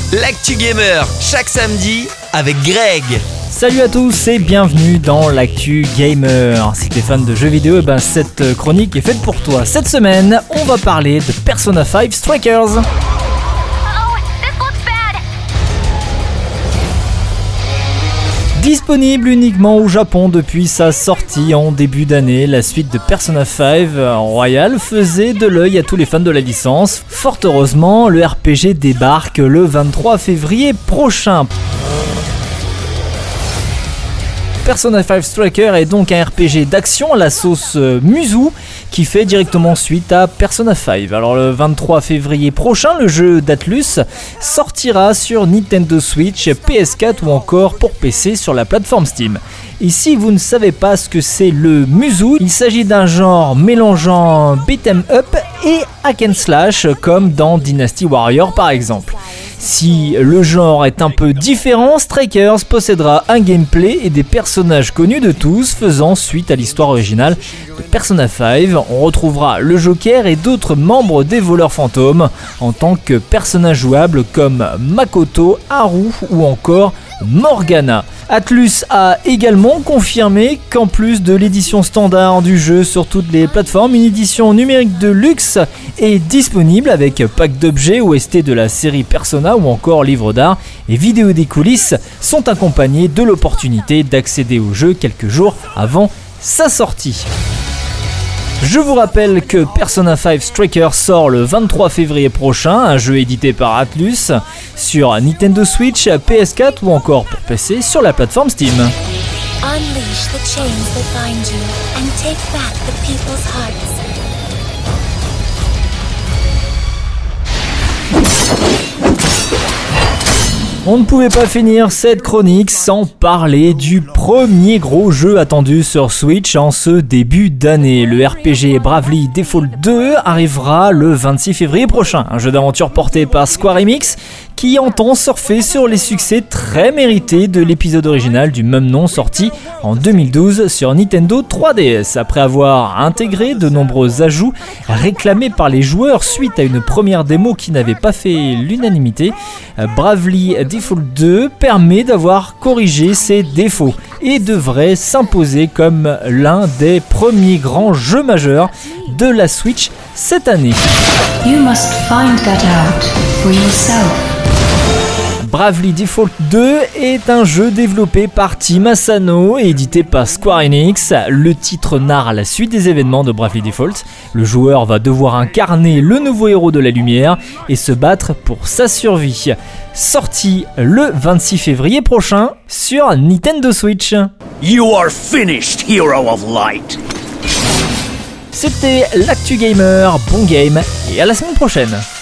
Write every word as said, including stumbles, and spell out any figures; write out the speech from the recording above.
l'actu gamer, chaque samedi avec Greg. Salut à tous et bienvenue dans l'actu gamer. Si t'es fan de jeux vidéo, et ben cette chronique est faite pour toi. Cette semaine, on va parler de Persona cinq Strikers. Disponible uniquement au Japon depuis sa sortie en début d'année, la suite de Persona cinq Royal faisait de l'œil à tous les fans de la licence. Fort heureusement, le R P G débarque le vingt-trois février prochain. Persona cinq Striker est donc un R P G d'action à la sauce Musou qui fait directement suite à Persona cinq. Alors le vingt-trois février prochain, le jeu d'Atlus sortira sur Nintendo Switch, P S quatre ou encore pour P C sur la plateforme Steam. Et si vous ne savez pas ce que c'est le Musou, il s'agit d'un genre mélangeant beat'em up et hack and slash comme dans Dynasty Warrior par exemple. Si le genre est un peu différent, Strikers possédera un gameplay et des personnages connus de tous faisant suite à l'histoire originale de Persona cinq. On retrouvera le Joker et d'autres membres des voleurs fantômes en tant que personnages jouables comme Makoto, Haru ou encore Morgana. Atlus a également confirmé qu'en plus de l'édition standard du jeu sur toutes les plateformes, une édition numérique de luxe est disponible avec pack d'objets O S T de la série Persona ou encore livres d'art et vidéos des coulisses sont accompagnés de l'opportunité d'accéder au jeu quelques jours avant sa sortie. Je vous rappelle que Persona cinq Striker sort le vingt-trois février prochain, un jeu édité par Atlus sur Nintendo Switch, P S quatre ou encore pour P C sur la plateforme Steam. Unleash the chains that bind you and take back the people's hearts. On ne pouvait pas finir cette chronique sans parler du premier gros jeu attendu sur Switch en ce début d'année. Le R P G Bravely Default deux arrivera le vingt-six février prochain, un jeu d'aventure porté par Square Enix qui entend surfer sur les succès très mérités de l'épisode original du même nom sorti en deux mille douze sur Nintendo trois D S. Après avoir intégré de nombreux ajouts réclamés par les joueurs suite à une première démo qui n'avait pas fait l'unanimité, Bravely Default deux permet d'avoir corrigé ses défauts et devrait s'imposer comme l'un des premiers grands jeux majeurs de la Switch cette année. You must find that out for yourself. Bravely Default deux est un jeu développé par Team Asano et édité par Square Enix. Le titre narre la suite des événements de Bravely Default. Le joueur va devoir incarner le nouveau héros de la lumière et se battre pour sa survie. Sorti le vingt-six février prochain sur Nintendo Switch. You are finished, hero of light. C'était l'actu gamer, bon game et à la semaine prochaine.